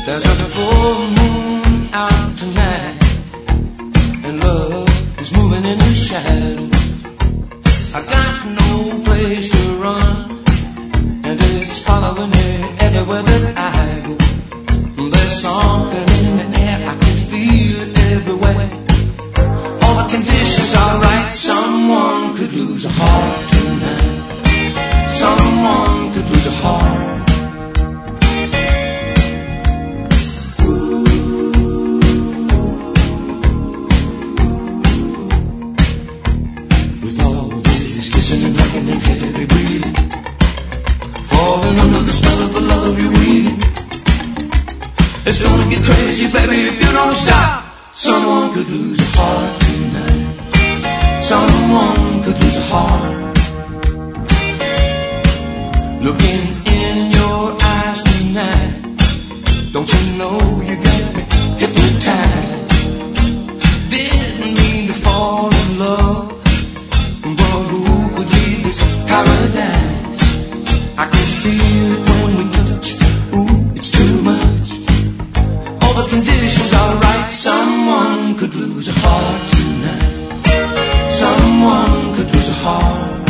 There's a full moon out tonight, and love is moving in the shadows. I got no place to run, and it's following me everywhere that I go. There's something in the air, I can feel it everywhere. All the conditions are right. Someone could lose a heart tonight. Someone could lose a heart. And hugging and heavy breathing, falling under the spell of the love you're weaving. It's gonna get crazy, baby, if you don't stop. Someone could lose a heart tonight. Someone could lose a heart. Looking in your eyes tonight, don't you know you got me hypnotized? Didn't mean to fall in love, paradise. I could feel it when we touch. Ooh, it's too much. All the conditions are right. Someone could lose a heart tonight. Someone could lose a heart.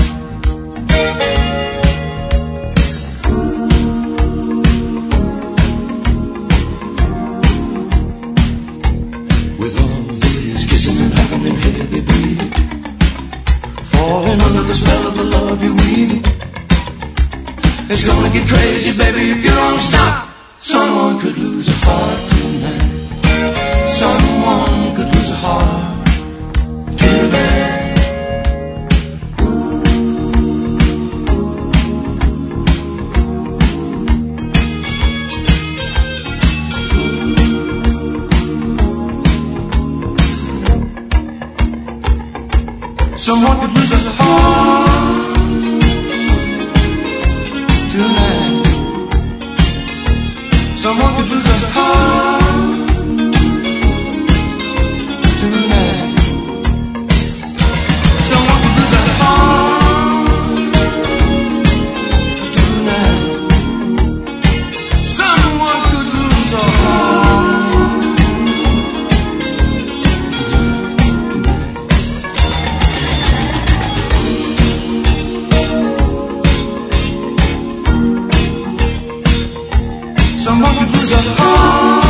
With all these kisses and hugging and heavy breathing, falling under the spell of the love you're weaving. It's gonna get crazy, baby, if you don't stop. Someone could lose a heart tonight. Someone could lose a heart tonight. Someone could lose a heart tonight. Someone could lose a heart tonight. Someone could lose a heart tonight. Someone could lose a heart. Someone could lose a heart.